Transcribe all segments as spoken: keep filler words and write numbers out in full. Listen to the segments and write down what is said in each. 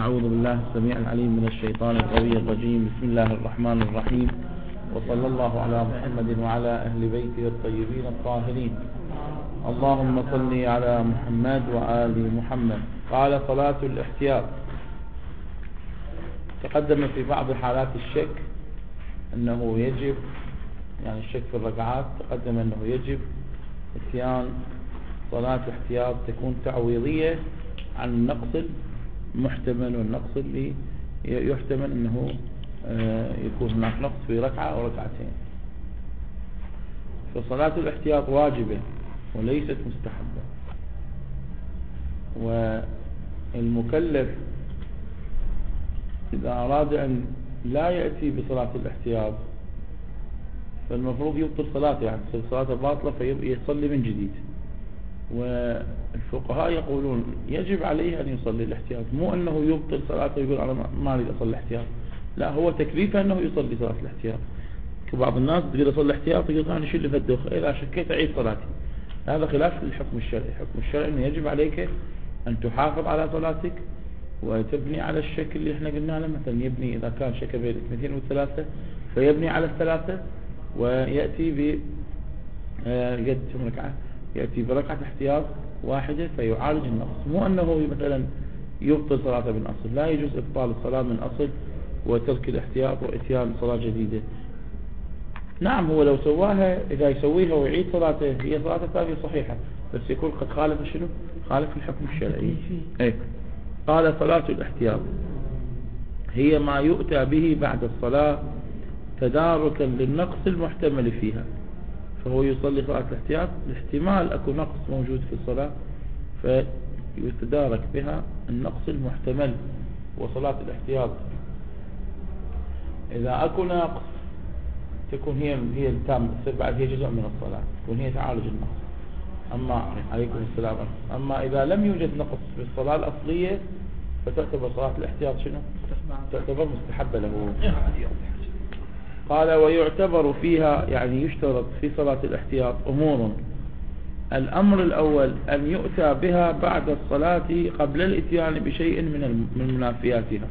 أعوذ بالله السميع العليم من الشيطان القوي الرجيم. بسم الله الرحمن الرحيم، وصلى الله على محمد وعلى أهل بيته الطيبين الطاهرين. اللهم صل على محمد وآل محمد. قال صلاة الاحتياط. تقدم في بعض حالات الشك أنه يجب، يعني الشك في الركعات، تقدم أنه يجب اتيان صلاة احتياط تكون تعويضية عن النقص المحتمل، والنقص اللي يحتمل أنه يكون هناك نقص في ركعة أو ركعتين. فصلاة الاحتياط واجبة وليست مستحبة، والمكلف إذا أراد أن لا يأتي بصلاة الاحتياط فالمفروض يبطل صلاته، يعني تصير صلاته باطلة فيصلي من جديد. والفقهاء يقولون يجب عليه أن يصلي الاحتياط، مو أنه يبطل صلاته ويقول أنا ما أريد أصلي الاحتياط، لا، هو تكليفه أنه يصلي صلاة الاحتياط. كبعض الناس تقول أصلي الاحتياط يقول أنا شيل فدوخ، إذا شكيت أعيد صلاتي. هذا خلاف الحكم الشرعي. الحكم الشرعي أنه يجب عليك أن تحافظ على صلاتك وتبني على الشك اللي احنا قلنا له. مثلا يبني إذا كان شك بين اثنتين وثلاثة فيبني على الثلاثة ويأتي ب قد ركعة، يأتي بركعة احتياط واحدة فيعالج النقص، مو أنه مثلا يبطل صلاته من أصل. لا يجوز إبطال الصلاة من أصل وترك الاحتياط وإتيان صلاة جديدة. نعم، هو لو سواها، إذا يسويها ويعيد صلاته هي صلاة ثانية صحيحة، بس يكون قد خالف شنو؟ خالف الحكم الشرعي. ايه. قال صلاة الاحتياط هي ما يؤتى به بعد الصلاة تداركا للنقص المحتمل فيها. فهو يصلي صلاة الاحتياط لاحتمال أكو نقص موجود في الصلاة فيتدارك بها النقص المحتمل. وصلاة الاحتياط إذا أكو نقص تكون هي هي التامة، تصير بعد هي جزء من الصلاة، تكون هي تعالج النقص. أما عليكم السلام. أما إذا لم يوجد نقص في الصلاة الأصلية فتعتبر صلاة الاحتياط شنو؟ تعتبر مستحبة له. قال ويعتبر فيها، يعني يشترط في صلاة الاحتياط أمور. الأمر الأول أن يؤتى بها بعد الصلاة قبل الاتيان بشيء من من منافياتها.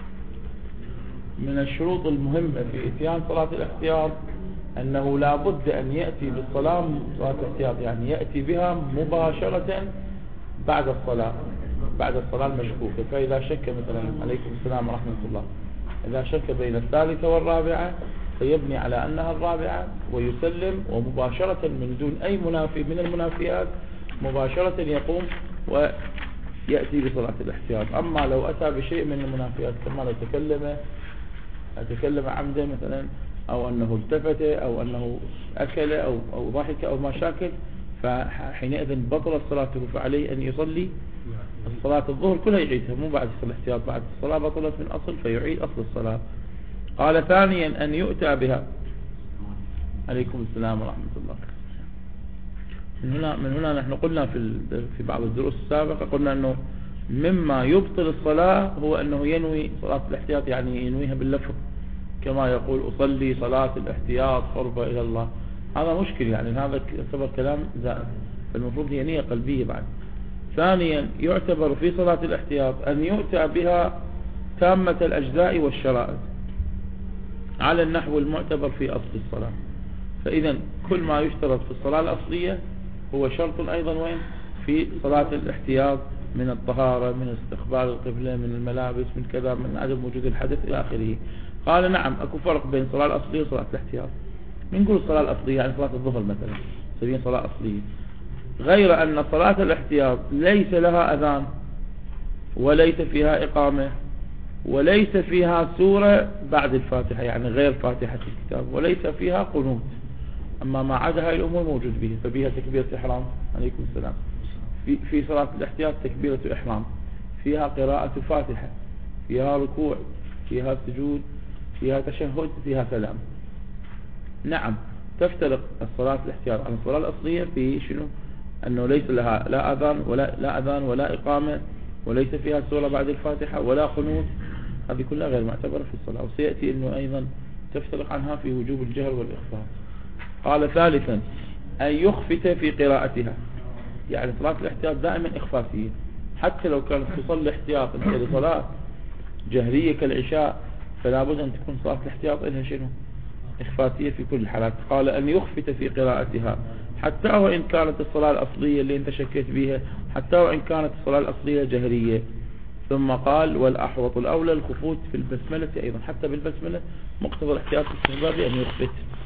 من الشروط المهمة في اتيان صلاة الاحتياط أنه لا بد أن يأتي بالصلاة صلاة الاحتياط، يعني يأتي بها مباشرة بعد الصلاة، بعد الصلاة المشكوكة. فإذا شك مثلا، عليكم السلام ورحمة الله، إذا شك بين الثالثة والرابعة فيبني على أنها الرابعة ويسلم، ومباشرة من دون أي منافي من المنافيات مباشرة يقوم ويأتي بصلاة الاحتياط. أما لو أتى بشيء من المنافيات، كما لو تكلم تكلم عمدا مثلا، أو أنه التفت، أو أنه أكل، أو, أو ضحك، أو ما شاكل، فحينئذ بطل صلاته، فعليه أن يصلي الصلاة الظهر كلها يعيدها، مو بعد صلاة الاحتياط. بعد الصلاة بطلت من أصل فيعيد أصل الصلاة. قال ثانيا أن يؤتى بها. عليكم السلام ورحمة الله. من هنا من هنا نحن قلنا في في بعض الدروس السابقة، قلنا أنه مما يبطل الصلاة هو أنه ينوي صلاة الاحتياط، يعني ينويها باللفظ، كما يقول أصلي صلاة الاحتياط قربة إلى الله. هذا مشكل، يعني هذا يعتبر كلام زائد، فالمفروض هي نية قلبية بعد. ثانيا يعتبر في صلاة الاحتياط أن يؤتى بها تامة الأجزاء والشرائط على النحو المعتبر في أصل الصلاة. فإذا كل ما يشترط في الصلاة الأصلية هو شرط أيضا وين؟ في صلاة الاحتياط، من الطهارة، من استقبال القبلة، من الملابس، من كذا، من عدم وجود الحدث إلى آخره. قال نعم، أكو فرق بين الصلاة الأصلية وصلاة الاحتياط. بنقول الصلاة الأصلية يعني صلاة الظهر مثلا، سبيل صلاة أصلية، غير أن صلاة الاحتياط ليس لها أذان، وليس فيها إقامة، وليس فيها سورة بعد الفاتحة، يعني غير فاتحة الكتاب، وليس فيها قنوت. أما ما عدا هاي الأمور موجود بها، فبها تكبيرة إحرام. عليكم السلام. في, في صلاة الاحتياط تكبيرة إحرام، فيها قراءة فاتحة، فيها ركوع، فيها سجود، فيها تشهد، فيها سلام. نعم، تفترق الصلاة الاحتياط عن الصلاة الأصلية في شنو؟ أنه ليس لها لا أذان ولا لا أذان ولا إقامة، وليس فيها سورة بعد الفاتحة ولا قنوت. هذه كلها غير معتبرة في الصلاة. وسيأتي أنه أيضا تفترق عنها في وجوب الجهر والإخفاء. قال ثالثا أن يخفت في قراءتها، يعني صلاة الاحتياط دائما إخفافية، حتى لو كانت تصلي احتياطا لصلاة جهرية كالعشاء فلا بد أن تكون صلاة الاحتياط إنها شنو إخفاتية في كل الحالات. قال أن يخفت في قراءتها حتى وإن كانت الصلاة الأصلية اللي انت شكيت بها، حتى وإن كانت الصلاة الأصلية جهرية. ثم قال والأحوط الأولى الخفوت في البسملة أيضا، حتى بالبسملة مقتضى الاحتياط الاستحباب أن يخفت.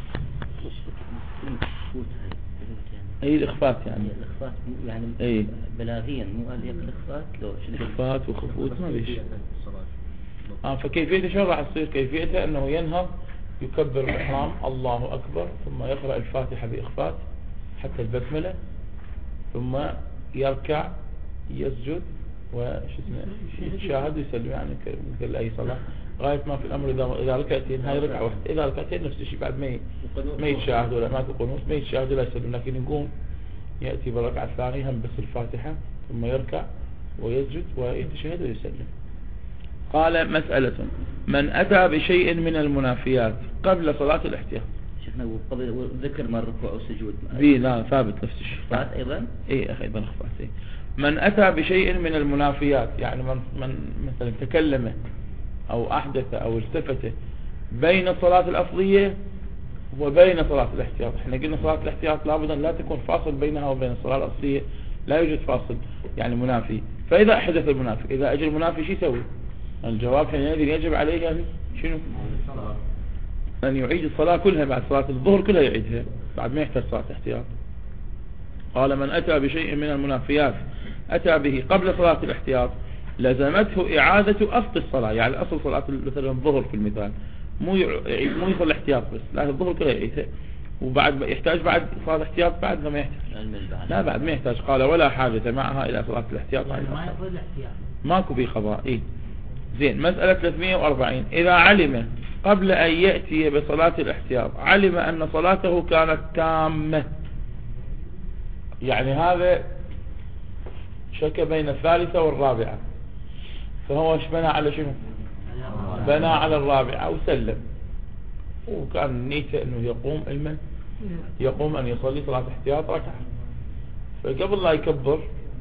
أي الإخفات يعني الإخفات يعني أي بلاغيا مو قال الإخفات لو إخفات وخفوت ما بيش. آه فكيفية شو راح تصير كيفيتها أنه ينهض يكبر الإحرام الله أكبر ثم يقرأ الفاتحة بإخفات حتى البسملة، ثم يركع يسجد وش اسمه يتشاهد ويسلم يعني مثل أي صلاة غاية ما في الأمر. إذا إذا ركعتين هاي ركعة واحدة، إذا ركعتين نفس الشيء بعد ما ما يتشاهد ولا ما في قنوت ما يتشاهد ولا يسلم، لكن يقوم يأتي بالركعة الثانية هم بس الفاتحة ثم يركع ويسجد ويتشهد ويسلم. قال مسألة من أتى بشيء من المنافيات قبل صلاة الاحتياط. شيخنا قبل ذكر ما الركوع والسجود بي لا ثابت نفس الشيء. إخفات أيضا إيه أخي أيضا إخفات. إيه من أتى بشيء من المنافيات يعني من, من مثلا تكلم أو أحدث أو التفت بين الصلاة الأصلية وبين صلاة الاحتياط. احنا قلنا صلاة الاحتياط لابد أن لا تكون فاصل بينها وبين الصلاة الأصلية، لا يوجد فاصل يعني منافي. فإذا أحدث المنافي إذا أجل المنافي شو يسوي؟ الجواب حينئذ يجب عليه يعني شنو؟ أن يعيد الصلاة كلها بعد صلاة الظهر كلها يعيدها بعد ما يحتاج صلاة احتياط. قال من أتى بشيء من المنافيات أتى به قبل صلاة الاحتياط لزمته إعادة أصل الصلاة، يعني أصل صلاة مثلا الظهر في المثال مو يعيد مو يصل الاحتياط بس، لا الظهر كلها يعيدها وبعد يحتاج بعد صلاة احتياط بعد ما يحتاج لا بعد ما يحتاج. قال ولا حاجة معها إلى صلاة الاحتياط يعني ما يصل الاحتياط ماكو به قضاء. إيه زين. مسألة ثلاثمئة وأربعين إذا علم قبل أن يأتي بصلاة الاحتياط علم أن صلاته كانت تامة، يعني هذا شك بين الثالثة والرابعة فهو ايش بنى على شنو؟ بنى على الرابعة وسلم، وكان نيته انه يقوم علما يقوم ان يصلي صلاة احتياط ركعة، فقبل لا يكبر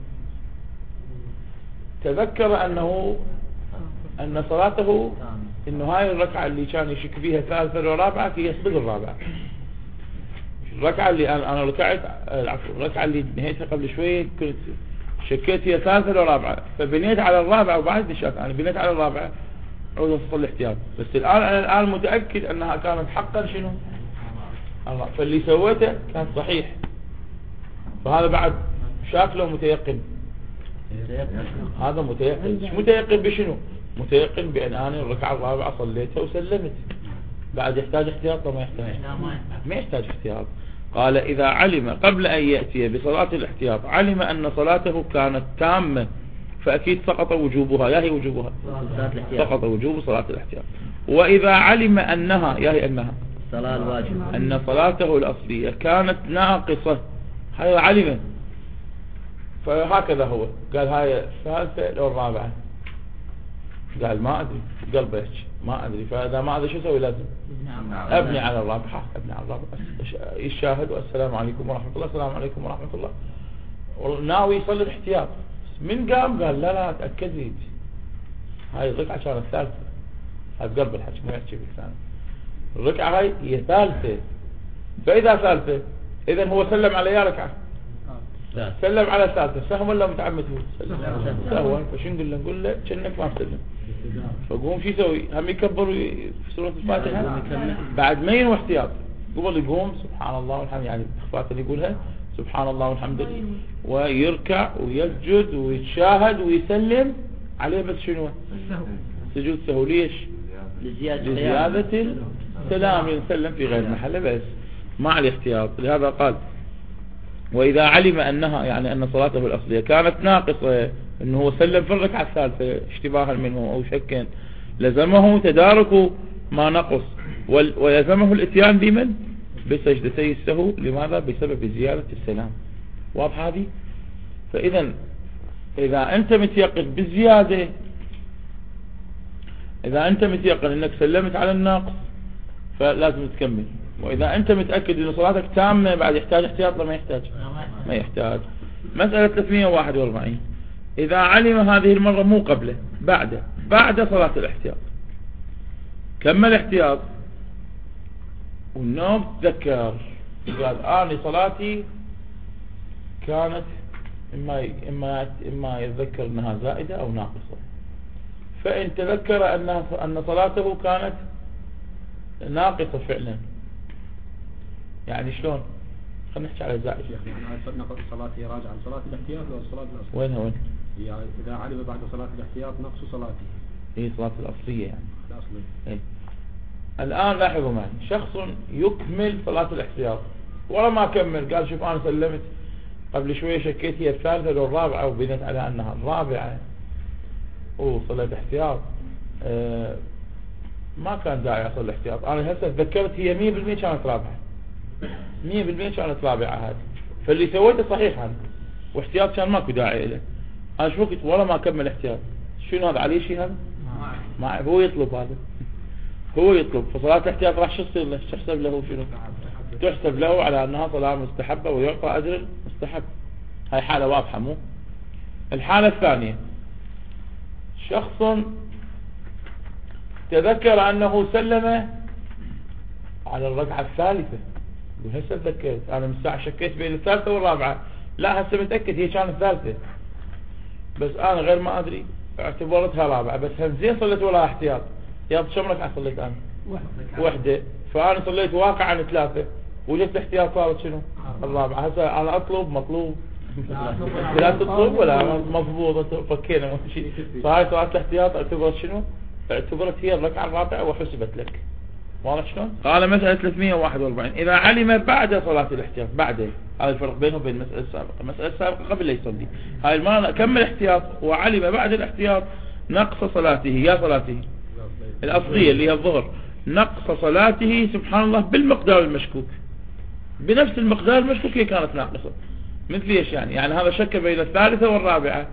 تذكر انه ان صلاته انه هاي الركعة اللي كان يشك فيها ثالثة ورابعة هي صدق الرابعة. الركعة اللي انا انا ركعت العفو الركعة اللي نهيتها قبل شوية كنت شكيت هي ثالثة ورابعة فبنيت على الرابعة وبعد شك انا بنيت على الرابعة عود اصلي احتياط، بس الان انا الان متأكد انها كانت حقا شنو الله، فاللي سويته كان صحيح، فهذا بعد شاكله متيقن. هذا متيقن. مش متيقن بشنو؟ متيقن بان انا الركعة الرابعة صليتها وسلمت، بعد يحتاج احتياط ولا ما يحتاج؟ ما يحتاج احتياط. قال إذا علم قبل أن يأتي بصلاة الاحتياط علم أن صلاته كانت تامة فأكيد سقط وجوبها، يا هي وجوبها سقط وجوب صلاة الاحتياط. وإذا علم أنها يا هي أنها صلاة الواجب أن صلاته الأصلية كانت ناقصة، هذا علم فهكذا هو قال هاي الثالثة لو الرابعة، قال ما أدري قلبه ما أدري، فإذا ما أدري شو أسوي لازم أبني على الرابعة أبني على الرابعة يشاهد والسلام عليكم ورحمة الله السلام عليكم ورحمة الله وناوي يصلي الاحتياط. من قام قال لا لا تأكد لي هاي الركعة كانت ثالثة، هاي بقلب الحج مو يحكي بالثاني، الركعة هاي هي ثالثة، فإذا ثالثة إذن هو سلم على يا ركعة سلم على ثالثة سهم ولا متعمد هو سهوا، فشو نقول له نقول له كأنك ما تسلم، فقوم شو يسوي هم يكبر في سورة الفاتحة بعد ما ينوي احتياط قبل يقوم سبحان الله والحمد يعني اخفات اللي يقولها سبحان الله والحمد لله ويركع ويسجد ويتشاهد ويسلم عليه بس شنو سجود سهو. ليش؟ لزيادة السلام يسلم في غير محله بس ما عليه احتياط. لهذا قال وإذا علم أنها يعني أن صلاته الأصلية كانت ناقصة أنه هو سلم في الركعة الثالثة اشتباها منه أو شكا لزمه تدارك ما نقص ويلزمه الاتيان بمن بسجدتي السهو. لماذا؟ بسبب زيادة السلام. واضح هذه؟ فإذا إذا أنت متيقن بالزيادة إذا أنت متيقن أنك سلمت على الناقص فلازم تكمل، وإذا أنت متأكد أن صلاتك تامة بعد يحتاج احتياط ما يحتاج ما يحتاج. مسألة ثلاثمئة وواحد وأربعين إذا علم هذه المرة مو قبله بعده بعد صلاة الاحتياط كمل احتياط والنوم تذكر قال آني صلاتي كانت إما إما إما يتذكر أنها زائدة أو ناقصة، فإن تذكر أن أن صلاته كانت ناقصة فعلا، يعني شلون؟ خلينا نحكي على زائد. يعني نقص صلاته راجع عن صلاة الاحتياط ولا الصلاة الأصلية؟ وينها وين؟ يعني إذا علم بعد صلاة الاحتياط نقص صلاته. هي صلاة الأصلية يعني. الأصلية. إيه. الآن لاحظوا معي، شخص يكمل صلاة الاحتياط ولا ما كمل، قال شوف أنا سلمت قبل شوية شكيت هي الثالثة لو الرابعة وبنت على أنها الرابعة وصلاة احتياط، آه ما كان داعي أصل الاحتياط. أنا هسه تذكرت هي مية بالمية كانت رابعة، مية بالمية كانت رابعة هذه، فاللي سويته صحيح هذا واحتياط كان ماكو داعي له. أنا شو وقت ولا ما كمل احتياط، شنو هذا عليه شيء هذا؟ ما هو يطلب هذا، هو يطلب. فصلاة الاحتياط راح شو تصير له؟ تحسب له شنو؟ تحسب له على أنها صلاة مستحبة ويعطى أجر المستحب. هاي حالة واضحة مو؟ الحالة الثانية شخص تذكر أنه سلم على الركعة الثالثة، وهسه تذكرت أنا من الساعة شكيت بين الثالثة والرابعة، لا هسه متأكد هي كانت الثالثة، بس أنا غير ما أدري اعتبرتها رابعة، بس هم زين صليت ولا احتياط. يا كم ركعة صليت أنا؟ وحدة. فأنا صليت واقعا ثلاثة وجدت احتياط صارت شنو؟ الرابعة. هسه أنا أطلب مطلوب لا تطلب ولا مضبوط فكينا ما شيء. فهاي صلاة الاحتياط اعتبرت شنو؟ اعتبرت هي الركعة الرابعة وحسبت لك. واضح شلون؟ قال مسألة ثلاثمية وواحد وأربعين إذا علم بعد صلاة الاحتياط، بعد هذا الفرق بينه وبين المسألة السابقة. المسألة السابقة قبل لا يصلي، هاي المرة كمل احتياط وعلم بعد الاحتياط نقص صلاته، يا صلاته الأصلية اللي هي الظهر، نقص صلاته سبحان الله بالمقدار المشكوك، بنفس المقدار المشكوك هي كانت ناقصة. مثل ايش يعني؟ يعني هذا شك بين الثالثة والرابعة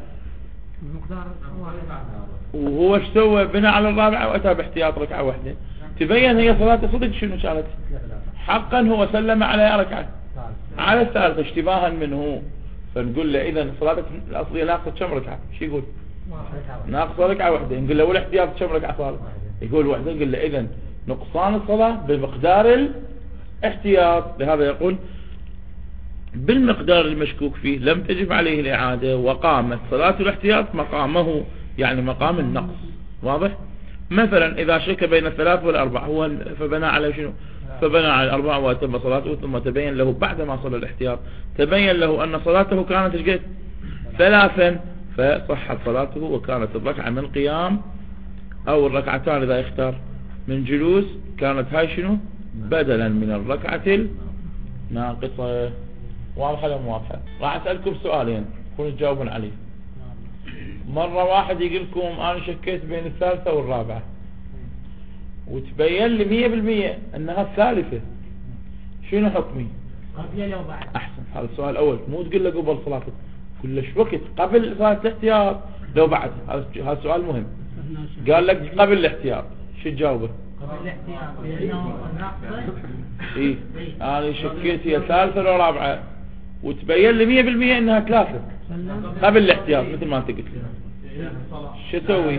وهو ايش سوى؟ بنى على الرابعة واتى باحتياط ركعة واحدة، تبين هي صلاة صدق شنو كانت؟ حقا هو سلم على ركعة على الثالثة اشتباها منه، فنقول له اذا صلاتك الأصلية ناقصة كم ركعة؟ شو يقول؟ ناقصة ركعة واحدة. نقول له والاحتياط كم ركعة صار؟ يقول واحدة. نقول له اذا نقصان الصلاة بمقدار الاحتياط، لهذا يقول بالمقدار المشكوك فيه لم تجب عليه الإعادة وقامت صلاة الاحتياط مقامه، يعني مقام النقص. واضح؟ مثلا إذا شك بين الثلاث والأربع هو فبنى على شنو؟ فبنى على الأربع وتم صلاته، ثم تبين له بعد ما صلى الاحتياط تبين له أن صلاته كانت ايش قد؟ ثلاثا، فصحت صلاته وكانت الركعة من قيام أو الركعتان إذا يختار من جلوس، كانت هاي شنو؟ بدلا من الركعة الناقصة. واضحة ولا مو واضحة؟ راح أسألكم سؤالين كونوا تجاوبون عليه. مرة واحد يقول لكم أنا شكيت بين الثالثة والرابعة وتبين لي مية بالمية أنها الثالثة، شنو حكمي؟ قبل أو بعد؟ أحسن. هذا السؤال الأول، مو تقول له قبل صلاتك، كل ايش وقت؟ قبل صلاة الاحتياط لو بعد؟ هذا سؤال مهم. قال لك قبل الاحتياط، شو تجاوبه؟ قبل الاحتياط لأنه ناقصة. إيه أنا شكيت هي ثالثة ولا رابعة وتبين لي مية بالمية انها ثلاثة قبل الاحتياط مثل ما انت قلت لي، شو اسوي؟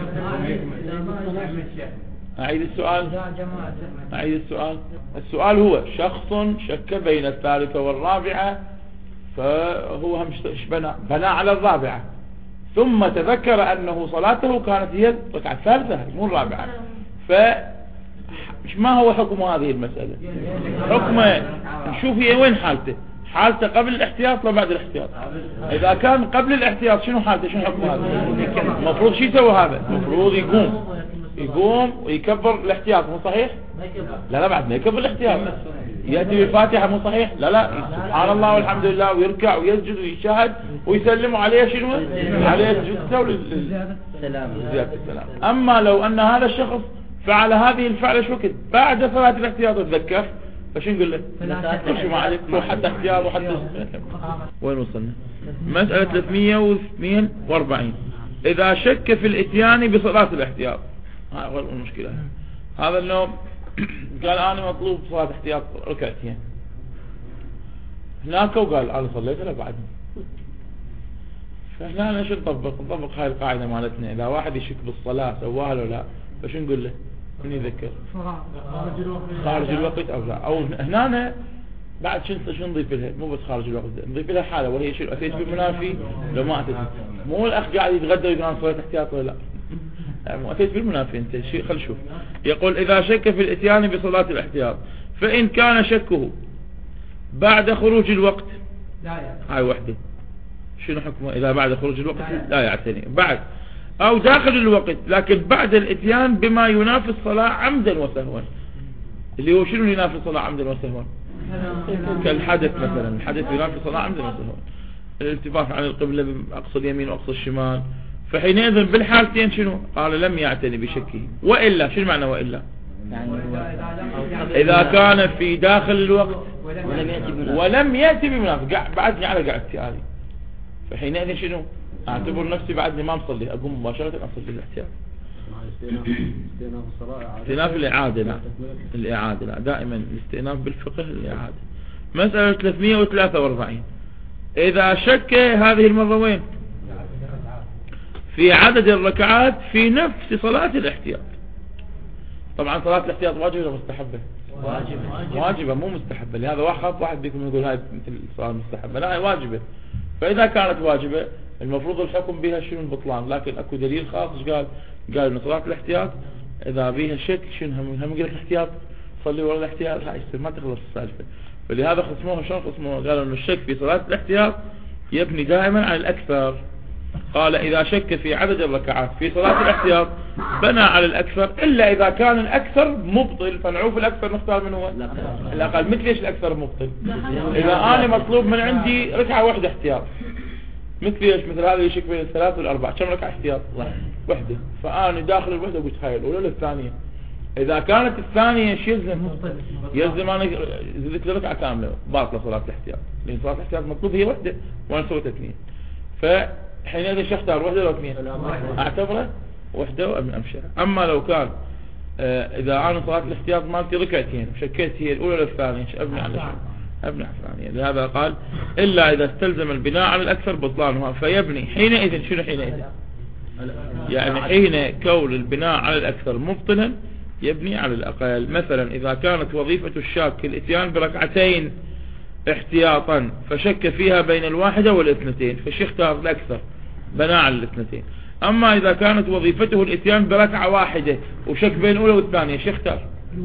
اعيد السؤال اعيد السؤال السؤال هو شخص شك بين الثالثة والرابعة، فهو هم بنى بنى على الرابعة ثم تذكر انه صلاته كانت هي الركعة الثالثة مو الرابعة، ف ما هو حكم هذه المسألة؟ حكمه نشوف هي وين حالته، حالته قبل الاحتياط ولا بعد الاحتياط؟ اذا كان قبل الاحتياط شنو حالته؟ شنو حكم هذا؟ المفروض شو يسوي هذا؟ المفروض يقوم يقوم ويكبر الاحتياط، مو صحيح؟ لا لا بعد ما يكبر الاحتياط يأتي بالفاتحة، مو صحيح؟ لا لا سبحان الله والحمد لله ويركع ويسجد ويشاهد ويسلم عليه شنو؟ عليه السجود زيادة السلام. اما لو ان هذا الشخص فعل هذه الفعلة شو وقت؟ بعد صلاة الاحتياط وتذكر، فشو نقول له؟ شو ما عليك روح حتى احتياط وحتى. وين وصلنا؟ مسألة ثلاثمية واثنين وأربعين إذا شك في الاتيان بصلاة الاحتياط. هاي هو المشكلة. هذا النوم قال أنا مطلوب صلاة احتياط ركعتين، هناك وقال أنا صليت ولا بعد؟ فهنا أنا شو نطبق نطبق هاي القاعدة مالتنا. إذا واحد يشك بالصلاة سواها لو لا، فشو نقول له؟ من يذكر خارج الوقت أو لا؟ أو هنا أنا بعد شو شو نضيف لها؟ مو بس خارج الوقت، نضيف لها حالة وهي شو أتيت بالمنافي لو ما أتيت. مو الأخ قاعد يتغدى ويقول أنا صليت احتياط ولا لا، يعني أتيت بالمنافي أنت شيء. خل شوف يقول إذا شك في الاتيان بصلاة الاحتياط فإن كان شكه بعد خروج الوقت، هاي وحدة، شنو حكمه؟ إذا بعد خروج الوقت لا يعتني، بعد أو داخل الوقت لكن بعد الاتيان بما ينافي الصلاة عمدا وسهوا. اللي هو شنو ينافي الصلاة عمدا وسهوا؟ كالحدث مثلا، الحدث ينافي الصلاة عمدا وسهوا. الالتفات عن القبلة أقصى اليمين وأقصى الشمال، فحينئذ بالحالتين شنو؟ قال لم يعتني بشكه. وإلا شنو معنى وإلا؟ يعني إذا كان في داخل الوقت ولم يأتي بمنافق ولم يأتي بمنافق بعدني على قعدتي هذه، فحينئذ شنو؟ أعتبر نفسي بعدني ما مصلي، أقوم مباشرة أصلي الاحتياط. استئناف الإعادة، لا الإعادة لا، دائما الاستئناف بالفقه الإعادة. مسألة ثلاثمئة وثلاثة وأربعين إذا شك هذه المرة وين؟ في عدد الركعات في نفس صلاة الاحتياط. طبعا صلاة الاحتياط واجبة ولا مستحبة؟ واجبة. واجبة مو مستحبة. لهذا واحد واحد بيكم يقول هاي مثل صلاة مستحبة، لا هي واجبة. فإذا كانت واجبة المفروض الحكم بها شنو؟ البطلان. لكن اكو دليل خاص قال قال ان صلاة الاحتياط اذا بيها شك شنو هم هم يقول الاحتياط صلي ورا الاحتياط، هاي ما تخلص السالفة. فلهذا خصموها شلون خصموها؟ قالوا ان الشك في صلاة الاحتياط يبني دائما على الأكثر. قال إذا شك في عدد الركعات في صلاة الاحتياط بنى على الأكثر، إلا إذا كان الأكثر مبطل. فنعوف الأكثر نختار من هو الأقل. مثل إيش الأكثر مبطل؟ إذا أنا مطلوب من عندي ركعة واحدة احتياط، مثل إيش؟ مثل هذا يشك بين الثلاث والأربع، كم ركعة احتياط؟ واحدة. فأنا داخل الوحدة قلت هاي الأولى للثانية. إذا كانت الثانية ايش يلزم؟ يلزم أنا زدت لركعة كاملة، باطلة صلاة الاحتياط، لأن صلاة الاحتياط مطلوب هي واحدة وأنا سويت اثنين. فحينئذ ايش اختار؟ واحدة ولا اثنين؟ أعتبره واحدة وأمن أمشيها. أما لو كان آه إذا أنا صلاة الاحتياط مالتي ركعتين شكيت هي الأولى ولا الثانية، أبني على شيء؟ أبني على الثانية. لهذا قال إلا إذا استلزم البناء على الأكثر بطلانها فيبني حينئذ. شنو حينئذ؟ يعني حين كون البناء على الأكثر مبطلا يبني على الأقل. مثلا إذا كانت وظيفة الشاك الاتيان بركعتين احتياطا فشك فيها بين الواحدة والاثنتين، فش يختار؟ الأكثر، بناء على الاثنتين. أما إذا كانت وظيفته الاتيان بركعة واحدة وشك بين الأولى والثانية، شو يختار؟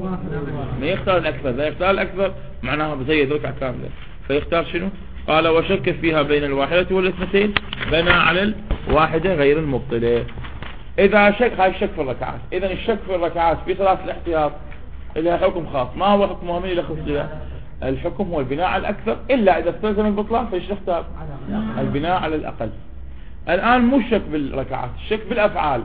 ما يختار الأكثر. لا يختار الأكثر معناها بزيد ركعة كاملة، فيختار شنو؟ قال وشك فيها بين الواحدة والاثنتين بنى على الواحدة غير المبطلة. إذا شك، هاي الشك في الركعات. إذا الشك في الركعات في صلاة الاحتياط لها حكم خاص. ما هو حكمها؟ من يلخص لها؟ الحكم هو البناء على الأكثر، إلا إذا استلزم البطلان فايش نختار؟ البناء على الأقل. الآن مو الشك بالركعات، الشك بالأفعال.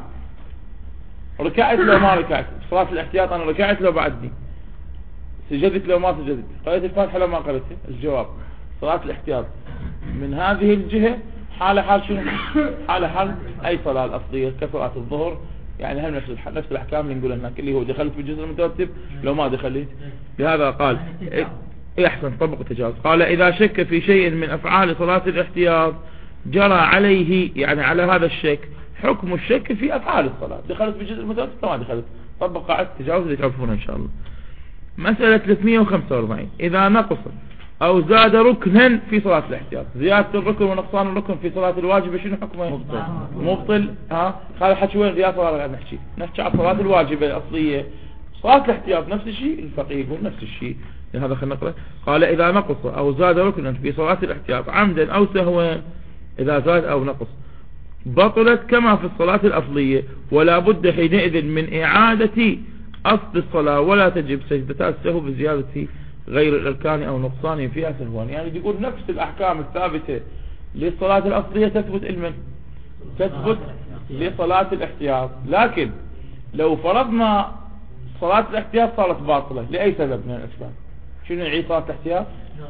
ركعت لو ما ركعت صلاة الاحتياط، أنا ركعت لو بعدني، سجدت لو ما سجدت، قرأت الفاتحة لو ما قرأتها. الجواب صلاة الاحتياط من هذه الجهة حال حال شنو؟ حال حال أي صلاة الأصلية كصلاة الظهر. يعني هم نفس نفس الأحكام اللي نقولها هناك، اللي هو دخلت في الجزء المترتب لو ما دخلت. لهذا قال إيه أحسن طبق التجاوز. قال إذا شك في شيء من أفعال صلاة الاحتياط جرى عليه، يعني على هذا الشك حكم الشك في أفعال الصلاة. دخلت في الجزء المترتب لو ما دخلت، طبق قاعدة التجاوز اللي تعرفونها إن شاء الله. مسألة ثلاثمئة وخمسة وأربعين إذا نقص أو زاد ركنا في صلاة الاحتياط. زيادة الركن ونقصان الركن في صلاة الواجبة شنو حكمه؟ مبطل. مبطل. ها هذا حكي وين؟ زيادة صلاة قاعد نحكي نحكي على الصلاة الواجبة الأصلية. صلاة الاحتياط نفس الشيء، الفقيه يقول نفس الشيء. لهذا خلينا نقرأ. قال إذا نقص أو زاد ركنا في صلاة الاحتياط عمدا أو سهوا، إذا زاد أو نقص بطلت كما في الصلاة الأصلية، ولا بد حينئذ من إعادة أصل الصلاة، ولا تجب سجدتا السهو بزيادة غير الأركان أو نقصان فيها سهوا. يعني يقول نفس الأحكام الثابتة للصلاة الأصلية تثبت المن تثبت لصلاة الاحتياط. لكن لو فرضنا صلاة الاحتياط صارت باطلة لأي سبب من الأسباب، شنو نعيد صلاة الاحتياط؟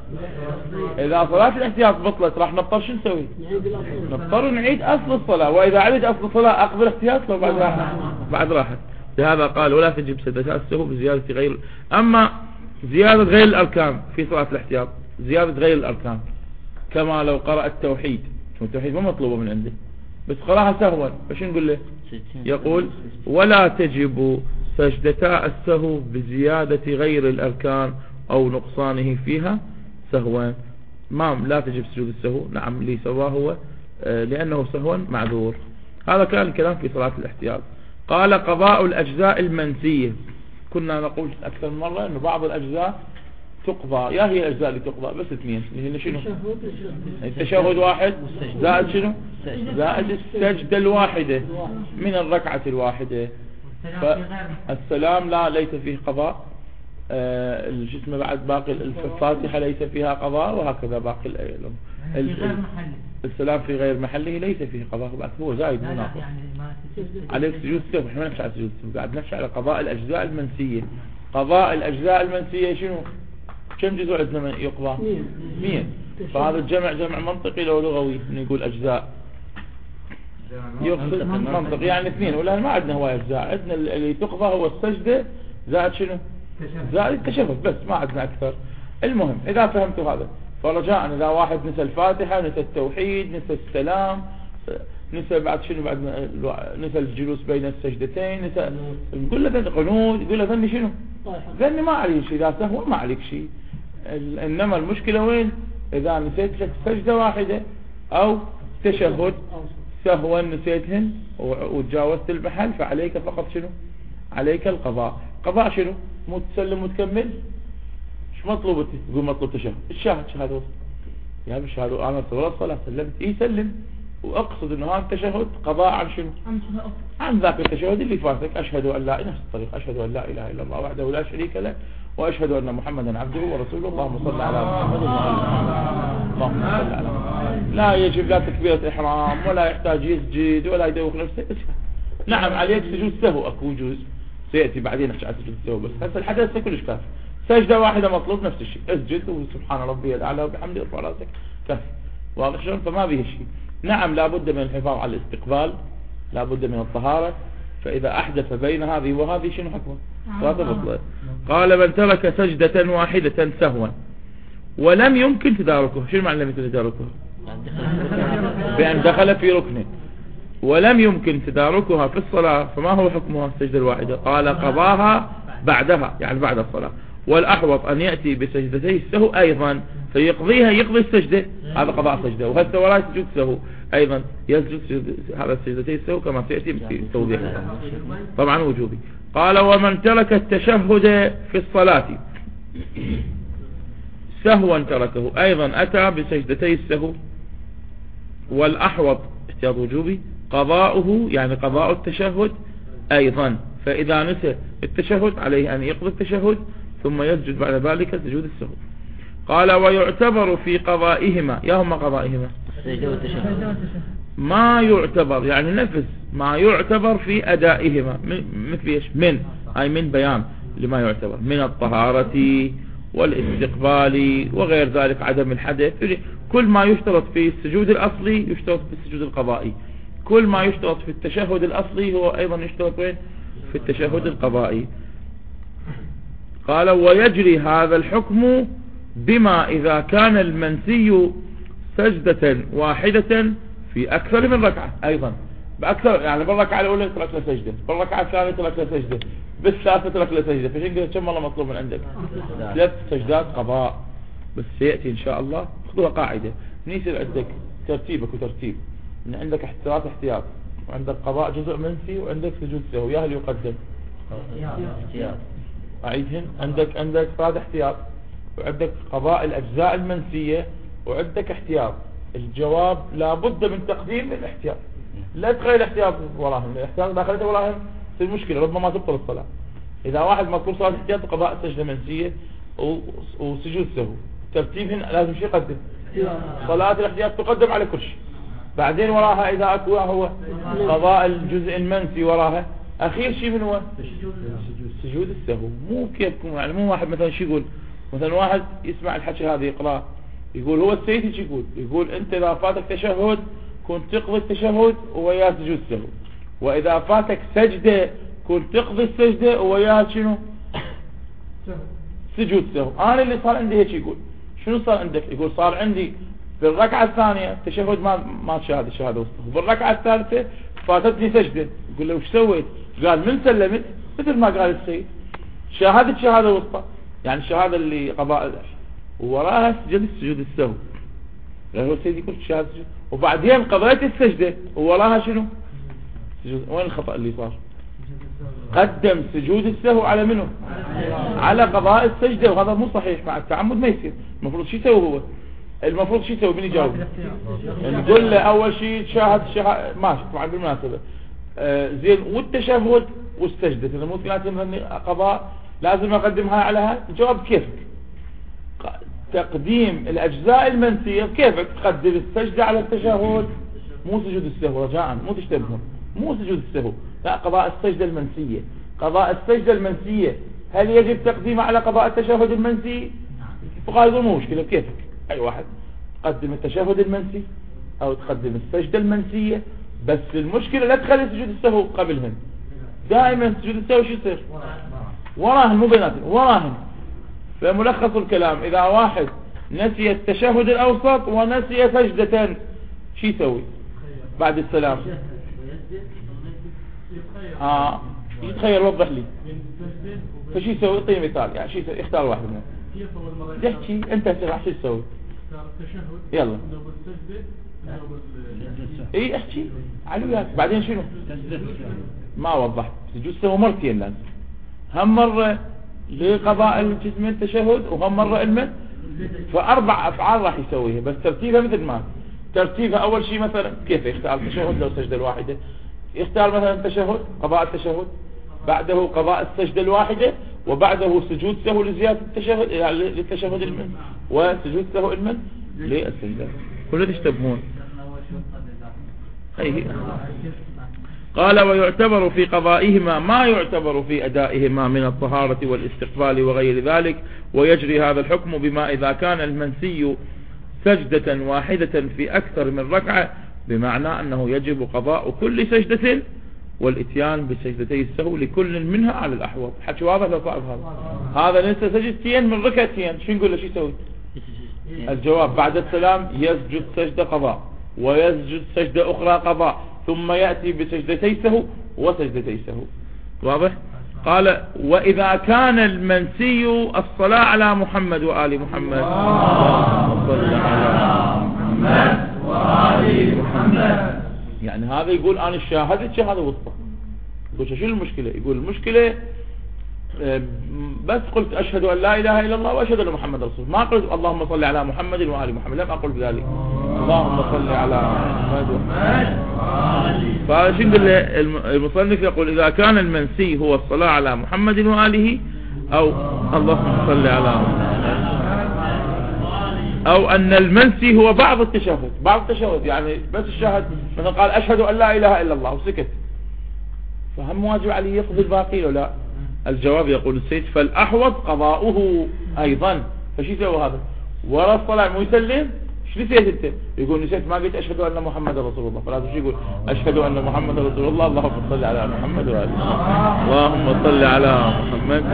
إذا صلاة الاحتياط بطلت راح نضطر شنو نسوي؟ نضطر نعيد أصل الصلاة. وإذا عيد أصل الصلاة أقبل احتياط لو بعد راحت بعد راحت. لهذا قال ولا تجب سجدتا السهو بزيادة غير. أما زيادة غير الأركان في صلاة الاحتياط، زيادة غير الأركان كما لو قرأ التوحيد التوحيد ما مطلوبة من عنده بس قراها سهوا، فش نقول له؟ يقول ولا تجب سجدتا السهو بزيادة غير الأركان أو نقصانه فيها سهوا. ما لا تجب سجود السهو، نعم اللي سواه هو آه لأنه سهوا معذور. هذا كان الكلام في صلاة الاحتياط. قال قضاء الأجزاء المنسية. كنا نقول أكثر من مرة أن بعض الأجزاء تقضى، يا هي الأجزاء اللي تقضى بس اثنين اللي هي شنو؟ التشهد واحد زائد شنو؟ زائد السجدة الواحدة من الركعة الواحدة. فالسلام لا ليس فيه قضاء، آه الجسم بعد باقي الفاتحة ليس فيها قضاء، وهكذا باقي الأيام. السلام في غير محله ليس فيه قضاء، بعد هو زايد مو ناقص. عليك سجود السهو، احنا ما نمشي على سجود السهو، قاعد نمشي على قضاء الأجزاء المنسية. قضاء الأجزاء المنسية شنو؟ كم جزء عندنا يقضى؟ مية. فهذا الجمع جمع منطقي لو لغوي نقول أجزاء يقصد منطقي يعني اثنين، ولا ما عندنا هواية أجزاء، عندنا اللي تقضى هو السجدة زائد شنو؟ زائد التشهد بس، ما عندنا أكثر. المهم إذا فهمتوا هذا فرجاء إذا واحد نسى الفاتحة، نسى التوحيد، نسى السلام، نسى بعد شنو بعد نسى الجلوس بين السجدتين، نسى نقول له ذن قنوت، يقول له ذني شنو؟ ذني ما عليك شيء، إذا سهو ما عليك شيء. إنما المشكلة وين؟ إذا نسيت سجدة واحدة أو تشهد سهوا نسيتهن وتجاوزت المحل فعليك فقط شنو؟ عليك القضاء. قضاء شنو؟ مو تسلم وتكمل؟ شو مطلوب؟ تقول مطلوب تشهد، الشاهد شهادة يا بشهادة أنا صلاة صلاة سلمت إيه سلم، وأقصد إنه هذا التشهد قضاء عن شنو؟ عن ذاك التشهد اللي فاتك. أشهد أن لا نفس الطريق، أشهد أن لا إله إلا الله وحده لا شريك له وأشهد أن محمدا عبده ورسوله. اللهم صل على محمد اللهم صل على محمد. لا يجب لا تكبيرة إحرام ولا يحتاج يسجد ولا يدوخ نفسه. نعم عليك سجود سهو، أكو جزء سيأتي بعدين نحكي عن سجود السهو، بس هسه الحدث كلش كافي. سجدة واحدة مطلوب نفس الشيء، اسجد وسبحان ربي الأعلى وبحمده ارفع راسك كافي. واضح شلون؟ فما به شيء. نعم لابد من الحفاظ على الاستقبال، لابد من الطهارة، فإذا أحدث بين هذه وهذه شنو حكمه؟ صلاة. قال من ترك سجدة واحدة سهوا ولم يمكن تداركه. شنو معنى لم يمكن تداركه؟ بأن دخل في ركنه ولم يمكن تداركها في الصلاة، فما هو حكمها السجدة الواحدة؟ قال قضاها بعدها يعني بعد الصلاة، والأحوط أن يأتي بسجدتي السهو أيضا فيقضيها، يقضي السجدة، هذا قضاء سجدة. وهذا ولا يسجد سهو أيضا يسجد هذا السجدتي السهو كما سيأتي في توضيح طبعا وجوبي. قال ومن ترك التشهد في الصلاة سهوا تركه أيضا أتى بسجدتي السهو، والأحوط احتياط وجوبي قضاؤه يعني قضاء التشهد أيضا. فإذا نسى التشهد عليه أن يقضي التشهد ثم يسجد بعد ذلك سجود السهو. قال ويعتبر في قضائهما، يا هما قضائهما ما يعتبر يعني نفس ما يعتبر في أدائهما، مثل ايش؟ من أي من بيان لما يعتبر من الطهارة والاستقبال وغير ذلك، عدم الحدث، كل ما يشترط في السجود الأصلي يشترط في السجود القضائي، كل ما يشترط في التشهد الأصلي هو أيضا يشترط وين؟ في التشهد القضائي. قال ويجري هذا الحكم بما إذا كان المنسي سجدة واحدة في أكثر من ركعة أيضا، بأكثر يعني بالركعة الأولى ترك له سجدة، بالركعة الثانية ترك له سجدة، بالثالثة ترك له سجدة، فشين قلت كم والله مطلوب من عندك؟ ثلاث سجدات قضاء. بس سيأتي إن شاء الله خذوها قاعدة، من يصير عندك ترتيبك وترتيب من عندك احتياط احتياط وعندك قضاء جزء منسي وعندك سجود سهو، يا هل يقدم؟ احتياط. أعيدهن، عندك عندك فراد احتياط وعندك قضاء الأجزاء المنسية وعندك احتياط. الجواب لابد من تقديم الاحتياط، لا تخيل الاحتياط وراهم، الاحتياط داخلته وراهم تصير مشكلة ربما تبطل الصلاة. إذا واحد مذكور صلاة احتياط قضاء سجدة منسية وسجود سهو، ترتيبهن لازم شيء يقدم. صلاة الاحتياط تقدم على كل شيء، بعدين وراها إذا أكو هو قضاء الجزء المنسي وراها، أخير شيء من هو سجود السهو. مو كيف يعني مو واحد مثلا شو يقول، مثلا واحد يسمع الحكي هذا يقرأ يقول هو السيد شو يقول، يقول أنت إذا فاتك تشهد كنت تقضي التشهد وياه سجود سهو، وإذا فاتك سجدة كنت تقضي السجدة وياه شنو سجود سهو. أنا اللي صار عندي هيك يقول. شنو صار عندك؟ يقول صار عندي في الركعة الثانية التشهد ما ما تشاهد الشهادة الوسطى، بالركعة الثالثة فاتتني سجدة، يقول له وش سويت؟ قال من سلمت مثل ما قال السيد شاهدت شهادة وسطى، يعني الشهادة اللي قضاء ووراها سجد السجود السهو، لأنه هو السيد يقول شهادة السجود وبعدين قضيت السجدة ووراها شنو؟ سجود. وين الخطأ اللي صار؟ قدم سجود السهو على منه؟ على قضاء السجدة، وهذا مو صحيح، مع التعمد ما يصير. المفروض شو يسوي هو؟ المفروض شو يسوي؟ من يجاوب؟ نقول له اول شيء شاهد شهادة ماشي طبعا بالمناسبة آه زين، والتشهد والسجدة اذا مو ثلاثة قضاء لازم اقدمها على هاي. الجواب كيفك، تقديم الاجزاء المنسية كيفك تقدم السجدة على التشهد، مو سجود السهو، رجاء مو تشتبهون، مو سجود السهو، لا قضاء السجدة المنسية. قضاء السجدة المنسية هل يجب تقديمه على قضاء التشهد المنسي؟ الفقهاء يقولون مو مشكلة كيفك، اي واحد تقدم التشهد المنسي او تقدم السجدة المنسية، بس المشكلة لا تخلي سجود السهو قبلهن. دائما سجود السهو شو يصير؟ وراهن، مو بيناتهم، وراهن. فملخص الكلام اذا واحد نسي التشهد الاوسط ونسي سجدة شو يسوي بعد السلام؟ اه يتخيل، وضح لي. فشو يسوي؟ اعطيني مثال، يعني شو يسوي؟ اختار واحد منهم. يحكي انت راح شو تسوي؟ يلا اي احكي على وياك. بعدين شنو؟ ما وضحت. سجود سهو مرتين لازم، هم مرة لقضاء الجسم التشهد وهم مرة المن، فاربع افعال راح يسويها، بس ترتيبها مثل ما ترتيبها. اول شيء مثلا كيف يختار التشهد لو سجدة الواحدة؟ يختار مثلا التشهد، قضاء التشهد، بعده قضاء السجدة الواحدة، وبعده سجود سهو لزيادة التشهد للتشهد المن، وسجود سهو المن للسجدة. كله تشتبهون. قال ويعتبر في قضائهما ما يعتبر في أدائهما من الطهارة والاستقبال وغير ذلك، ويجري هذا الحكم بما إذا كان المنسي سجدة واحدة في أكثر من ركعة، بمعنى أنه يجب قضاء كل سجدة والاتيان بسجدتي السهو لكل منها على الأحوط. حكي واضح لو صعب هذا؟ هذا ننسى سجدتين من ركعتين، شو نقول له شو يسوي؟ الجواب بعد السلام يسجد سجدة قضاء ويسجد سجدة أخرى قضاء، ثم يأتي بسجدتي سهو وسجدتي سهو. واضح؟ قال وإذا كان المنسي الصلاة على محمد وآل محمد، صلى على محمد وآل محمد، يعني هذا يقول أنا شاهدت شهادة وسطى. يقول شو المشكلة؟ يقول المشكلة بس قلت أشهد أن لا إله إلا الله وأشهد أن محمد رسول، ما قلت اللهم صل على محمد وآل محمد، لم أقل بذلك اللهم صل على محمد وآل. فشو نقول المصنف؟ يقول إذا كان المنسي هو الصلاة على محمد وآله، أو اللهم صل على محمد، أو أن المنسي هو بعض التشهد، بعض التشهد يعني بس الشاهد مثلا قال أشهد أن لا إله إلا الله وسكت، فهم واجب عليه يقضي الباقي ولا؟ الجواب يقول السيد فالأحوط قضاؤه أيضا. فشو يسوي هذا؟ ورا الصلاة مو يسلم؟ شو نسيت انت؟ يقول نسيت ما قلت أشهد أن محمد رسول الله، فلازم شو يقول؟ أشهد أن محمد رسول الله، اللهم صل على محمد وآله، اللهم صل على محمد.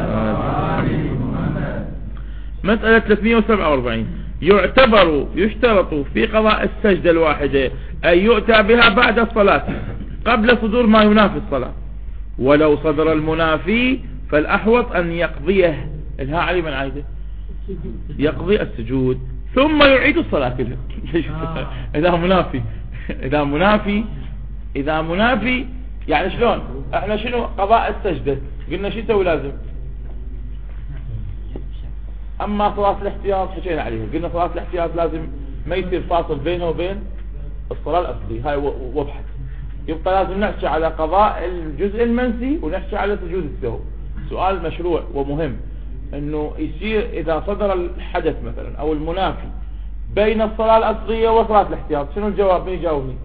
مسألة ثلاثمئة وسبعة وأربعين. يعتبر يشترط في قضاء السجدة الواحدة أن يؤتى بها بعد الصلاة قبل صدور ما ينافي الصلاة، ولو صدر المنافي فالأحوط أن يقضيه. الها علي من عايده يقضي السجود ثم يعيد الصلاة كلها. إذا منافي إذا منافي إذا منافي يعني شلون؟ احنا شنو قضاء السجدة قلنا شو يسوي لازم؟ أما صلاة الاحتياط حكينا عليها، قلنا صلاة الاحتياط لازم ما يصير فاصل بينه وبين الصلاة الأصلية، هاي وضحت. يبقى لازم نحكي على قضاء الجزء المنسي ونحكي على سجود السهو. سؤال مشروع ومهم انه يصير اذا صدر الحدث مثلا او المنافي بين الصلاة الاصلية وصلاة الاحتياط، شنو الجواب؟ مين يجاوبني؟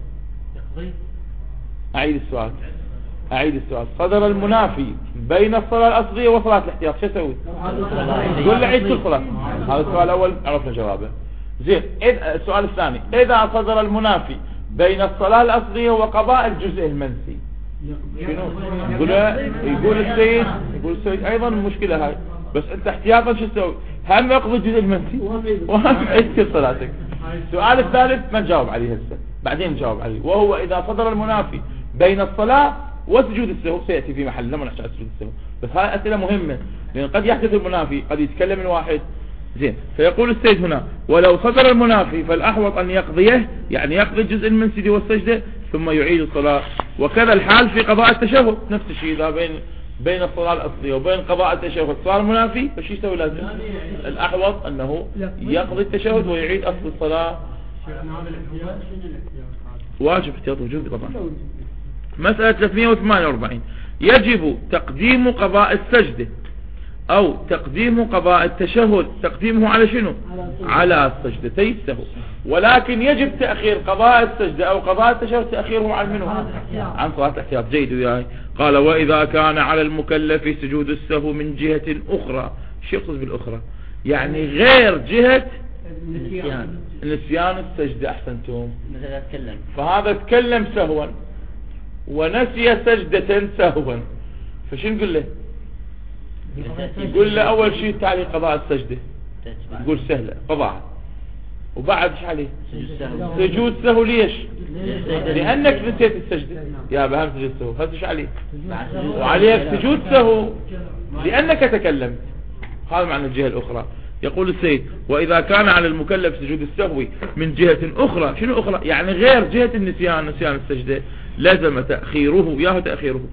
اعيد السؤال اعيد السؤال صدر المنافي بين الصلاة الاصلية وصلاة الاحتياط، شو اسوي؟ قول لي عيد كل صلاة. هذا السؤال الاول عرفنا جوابه. زين، السؤال الثاني اذا صدر المنافي بين الصلاة الأصلية وقضاء الجزء المنسي، شنو؟ يقول يقول السيد يقول السيد أيضا المشكلة هاي، بس أنت احتياطا شو تسوي؟ هم يقضي الجزء المنسي وهم تعيد كل صلاتك. السؤال الثالث ما نجاوب عليه هسه، بعدين نجاوب عليه، وهو إذا صدر المنافي بين الصلاة وسجود السهو، سيأتي في محل لما نحكي عن سجود السهو، بس هاي أسئلة مهمة لأن قد يحدث المنافي، قد يتكلم الواحد زين. فيقول السيد هنا: ولو صدر المنافي فالأحوط أن يقضيه، يعني يقضي الجزء المنسي والسجدة ثم يعيد الصلاة. وكذا الحال في قضاء التشهد، نفس الشيء إذا بين بين الصلاة الأصلية وبين قضاء التشهد صار منافي، فشي يسوي لازم؟ الأحوط أنه يقضي التشهد ويعيد أصل الصلاة. واجب احتياط وجوبي طبعا. مسألة ثلاثمئة وثمانية وأربعين: يجب تقديم قضاء السجدة أو تقديم قضاء التشهد، تقديمه على شنو؟ على السجدتي السهو، ولكن يجب تأخير قضاء السجدة أو قضاء التشهد تأخيره عن منه؟ عن صلاة الاحتياط. جيد وياي. قال: وإذا كان على المكلف سجود السهو من جهة أخرى. شو يقصد بالأخرى؟ يعني غير جهة نسيان نسيان السجدة. أحسنتم. مثلا أتكلم، فهذا تكلم سهوا ونسي سجدة سهوا، فشو نقول له؟ يقول له أول شيء تعالي قضاء السجدة، يقول سهلة قضاء، وبعد ايش عليه؟ سجود سهو. ليش؟ لأنك نسيت السجدة يا بهم سجود سهو، هذا ايش عليه؟ وعليك سجود سهو لأنك تكلمت. هذا معنى الجهة الأخرى. يقول السيد: وإذا كان على المكلف سجود السهو من جهة أخرى. شنو أخرى؟ يعني غير جهة النسيان، نسيان السجدة، لازم تأخيره، ياه تأخيره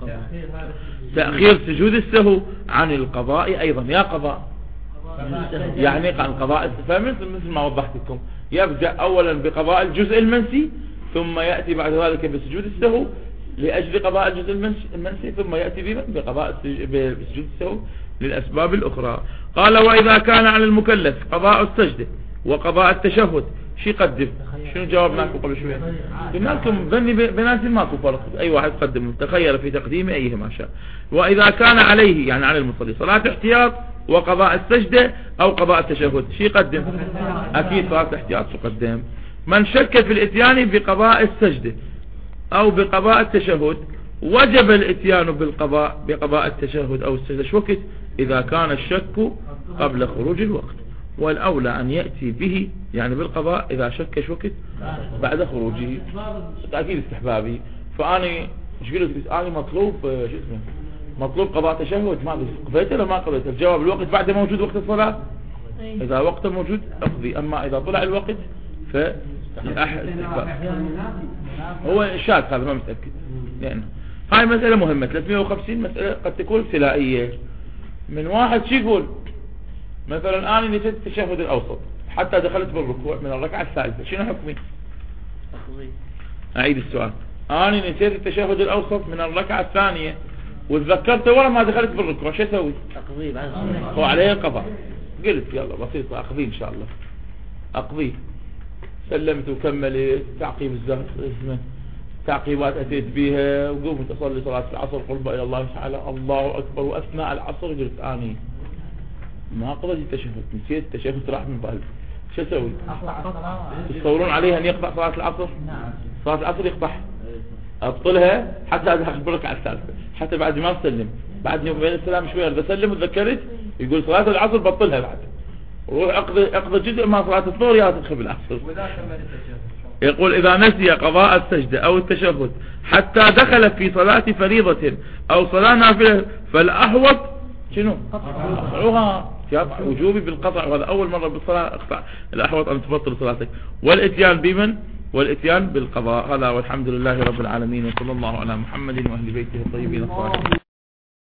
تأخير سجود السهو عن القضاء أيضا. يا قضاء يعني عن قضاء، فمثل مثل ما وضحت لكم، يبدأ أولا بقضاء الجزء المنسي ثم يأتي بعد ذلك بسجود السهو لأجل قضاء الجزء المنسي، ثم يأتي بقضاء بسجود السهو للأسباب الأخرى. قال: وإذا كان على المكلف قضاء السجدة وقضاء التشهد، شي قدم؟ شنو جاوبناكم قبل شوي؟ قلنا لكم بني بناتي ماكو فرق، أي واحد قدم، تخير في تقديم أيهما شاء. وإذا كان عليه يعني على المصلي صلاة احتياط وقضاء السجدة أو قضاء التشهد، شي قدم؟ أكيد صلاة احتياط تقدم. من شك في الاتيان بقضاء السجدة أو بقضاء التشهد وجب الاتيان بالقضاء بقضاء التشهد أو السجدة. شو وقت؟ إذا كان الشك قبل خروج الوقت، والأولى أن يأتي به يعني بالقضاء إذا شك شو وقت؟ بعد خروجه. أكيد استحبابي. فأنا ايش قلت؟ أنا مطلوب شو اسمه مطلوب قضاء تشهد، ما قضيت ولا ما قضيت؟ الجواب: الوقت بعد موجود وقت الصلاة. إذا وقت موجود أقضي، أما إذا طلع الوقت فالأحد هو شاك، هذا ما متأكد. لأنه هاي مسألة مهمة. ثلاثمئة وخمسين مسألة قد تكون ابتلائية. من واحد شي يقول مثلا: أنا نسيت التشهد الأوسط حتى دخلت بالركوع من الركعة الثالثة، شنو حكمي؟ أعيد السؤال. أنا نسيت التشهد الأوسط من الركعة الثانية وتذكرته ورا ما دخلت بالركوع، شو أسوي؟ أقضي بعد هو عليه القضاء. قلت يلا بسيطة، أقضي إن شاء الله، أقضي. سلمت وكملت تعقيب الزهر اسمه تعقيبات أتيت بيها، وقمت أصلي صلاة العصر قربة إلى الله تعالى، الله أكبر. وأثناء العصر قلت أني ما قضيت التشهد، نسيت التشهد راح من بالي، شو أسوي؟ تصورون عليها أن يقطع صلاة العصر؟ صلاة العصر يقطع، أبطلها حتى أدخل بالركعة الثالثة، حتى بعد ما أسلم، بعد يوم بين السلام شوية بسلم وتذكرت يقول صلاة العصر بطلها بعد، روح أقضي أقضي جزء ما صلاة الظهر يا تدخل بالعصر. يقول: إذا نسي قضاء السجدة أو التشهد حتى دخل في صلاة فريضة أو صلاة نافلة فالأحوط شنو؟ قطعها، يقطع وجوبي بالقطع، وهذا أول مرة بالصلاة اقطع. الأحوط أن تبطل صلاتك. والإتيان بمن؟ والإتيان بالقضاء. هذا والحمد لله رب العالمين، وصلى الله على محمد وأهل بيته الطيبين الطاهرين.